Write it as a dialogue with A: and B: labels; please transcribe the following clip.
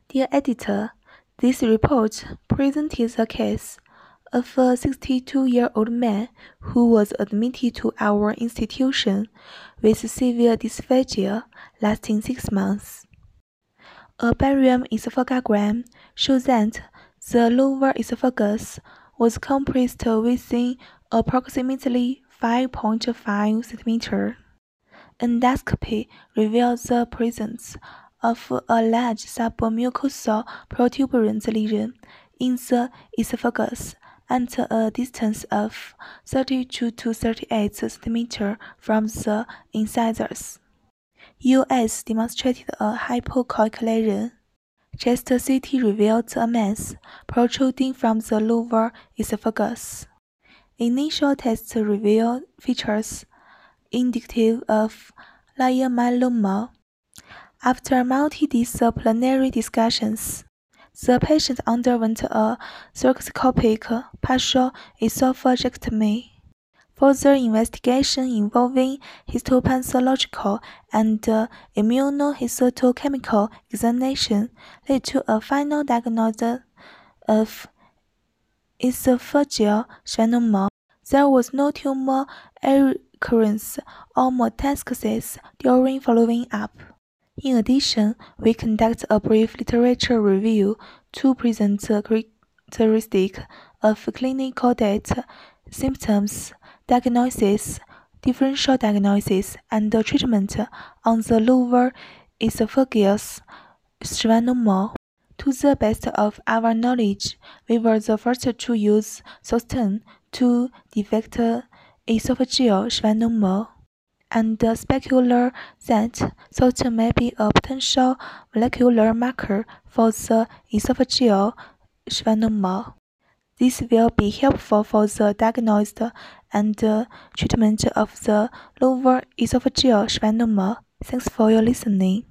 A: Dear Editor, this report presents the case of a 62-year-old man who was admitted to our institution with severe dysphagia lasting 6 months. A barium esophagogram shows that the lower esophagus was compressed within approximately 5.5 cm. Endoscopy revealed the presence of a large submucosal protuberance lesion in the esophagus at a distance of 32 to 38 cm from the incisors. US demonstrated a hypocoagulation. Chest CT revealed a mass protruding from the lower esophagus. Initial tests revealed features indicative of leiomyeloma. After multidisciplinary discussions, the patient underwent a thoracoscopic partial esophagectomy. Further investigation involving histopathological and immunohistochemical examination led to a final diagnosis of esophageal schwannoma. There was no tumor recurrence or metastasis during following up. In addition, we conduct a brief literature review to present the characteristics of clinical data, symptoms, diagnosis, differential diagnosis, and treatment on the lower esophageal schwannoma. To the best of our knowledge, we were the first to use Susten to detect esophageal schwannoma, and speculate that Susten may be a potential molecular marker for the esophageal schwannoma. This will be helpful for the diagnosis and treatment of the lower esophageal schwannoma. Thanks for your listening.